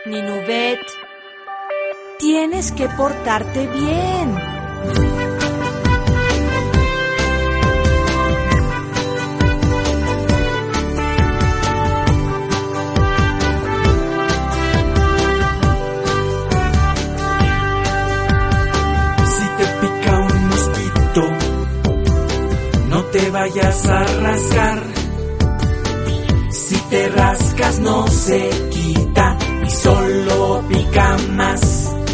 Ninubet, tienes que portarte bien. Si te pica un mosquito, no te vayas a rascar. Si te rascas no se quita y solo pica más.